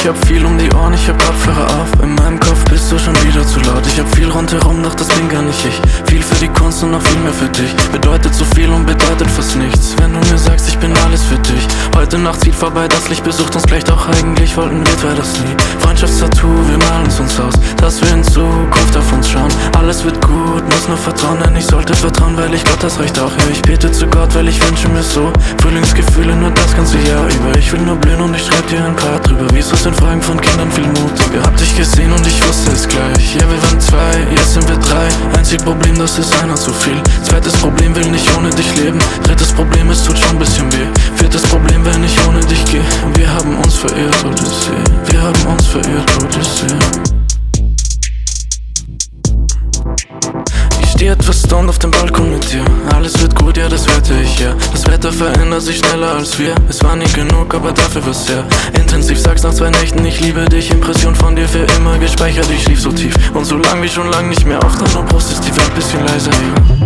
Ich hab viel um die Ohren, ich hab Kopfhörer auf. In meinem Kopf bist du schon wieder zu laut. Ich hab viel rundherum, doch das bin gar nicht ich. Viel für die Kunst und noch viel mehr für dich. Bedeutet so viel und bedeutet fast nichts, wenn du mir sagst, ich bin alles für dich. Heute Nacht zieht vorbei, das Licht besucht uns gleich, doch eigentlich wollten wir zwei das nie. Freundschaftstattoo, wir malen es uns aus, dass wir in Zukunft auf uns schauen. Alles wird gut, muss nur vertrauen, denn ich sollte vertrauen, weil ich Gott, das reicht auch. Ja, ich bete zu Gott, weil ich wünsche mir so Frühlingsgefühle nur das ganze Jahr über. Ich will nur blühen und ich schreib dir ein paar drüber. Wieso sind Fragen von Kindern viel mutiger? Hab dich gesehen und ich wusste es gleich. Ja, wir waren zwei, jetzt sind wir drei. Einzig Problem, das ist einer zu viel. Zweites Problem, will nicht ohne dich leben. Drittes Problem, es tut schon ein bisschen weh. Viertes Problem, wenn ich ohne dich gehe. Wir haben uns verirrt, Odyssee. Wir haben uns verirrt, Odyssee. Ich steh etwas stoned auf dem Balkon mit dir. Alles wird gut, ja, das wette ich, ja. Das Wetter verändert sich schneller als wir. Es war nie genug, aber dafür was sehr intensiv. Sag's nach 2 Nächten, ich liebe dich. Impression von dir für immer gespeichert, ich schlief so tief. Und so lang wie schon lang nicht mehr auf. Deine Brust ist die Welt bisschen leiser, ja.